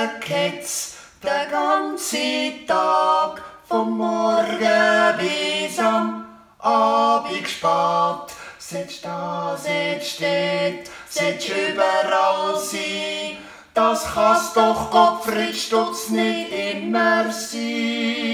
geht's den ganzen Tag, vom Morgen bis am Abend spät. Sitzt da, sitzt dort, sitzt überall sein. Das kann's doch Gottfried Stutz nicht immer sein.